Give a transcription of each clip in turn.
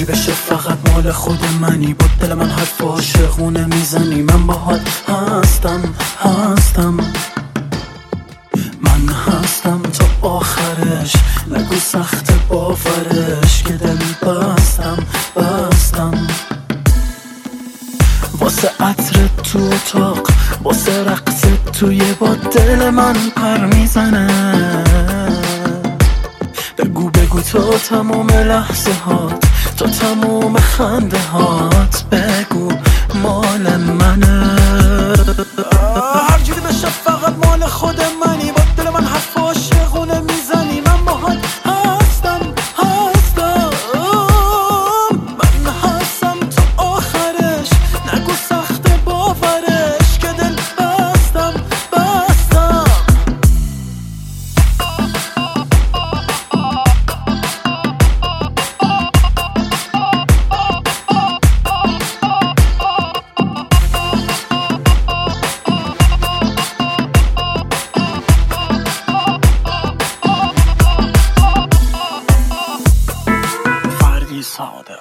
جوری بشه فقط مال خود منی، با دل من حرف عاشقونه میزنی. من باهات هستم من هستم تا آخرش، نگو سخت باورش که دل بستم واسه عطر تو اتاق، واسه رقص توی با دل من پر میزنه. بگو تا تموم لحظه هات، تا تموم خنده هات، بگو مال منه. هر جوری بشه فقط مال خود منی، با دل من حرف عاشقونه میزنی. من باهات هستم من هستم تا آخرش، نگو سخت باورش که دل بستم سعادت.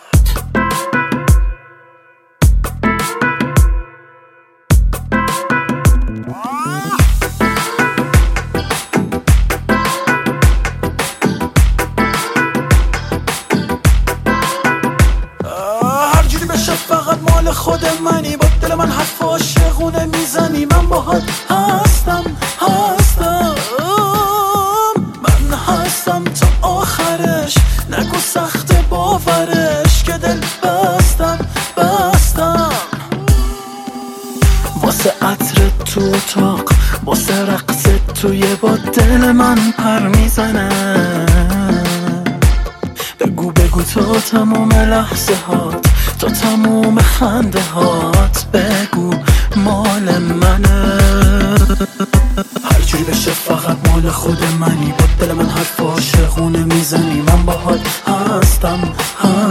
هر جوری بشه فقط مال خود منی، با دل من حرف عاشقونه میزنی. من باهات هستم من هستم تا آخرش، نگو سخت باورش که دل بستم واسه عطر تو اتاق، واسه رقص توی با دل من پر میزنه. بگو تا تموم لحظه هات، تا تموم خنده هات، بگو مال منه. هر جوری بشه فقط مال خود منی، با دل من حرف عاشقونه میزنی. من باهات هستم